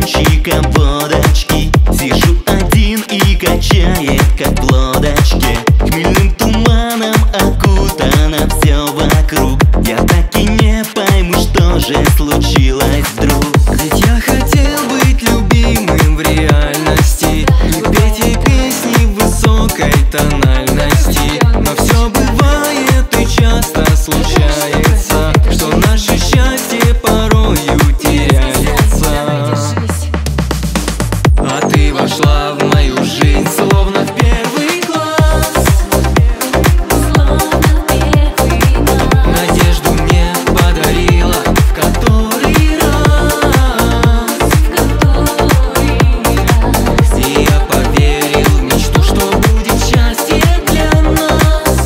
стаканчиком водочки. Сижу один и качает, как в лодочке. Хмельным туманом окутано все вокруг. Я так и не пойму, что же случилось вдруг. Ведь я хотел быть любимым в реальности и петь ей песни в высокой тональности. Но все бывает и часто случается, что наше счастье порою теряется. А ты вошла в мою жизнь словно в первый класс. Надежду мне подарила в который раз. И я поверил в мечту, что будет счастье для нас.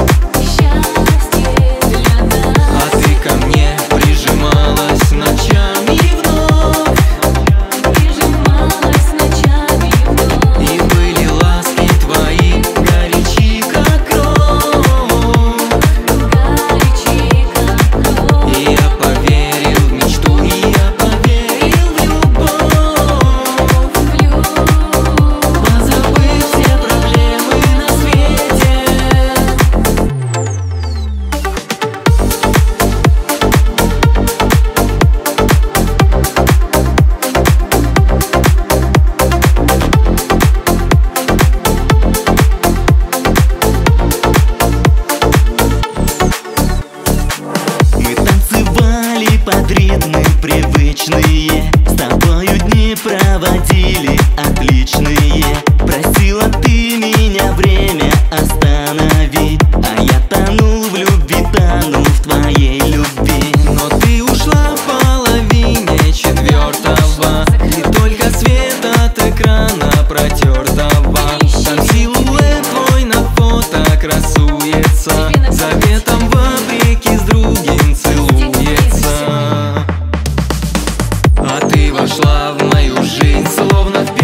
А ты ко мне прижималась ночами вновь. И были ласки твои горячи, как кровь. И я поверил в мечту, и я поверил в любовь. Позабыв все проблемы на свете. Мы танцевали под ритмы привычные, с тобою дни проводили отличные. Просила ты меня время остановить, а я тонул в любви, тону в твоей любви. Но ты ушла в половине четвертого, и только свет от экрана протертого. Там силуэт твой на фото красуется, заветом вопреки с другим целуется. А ты вошла в мою жизнь словно в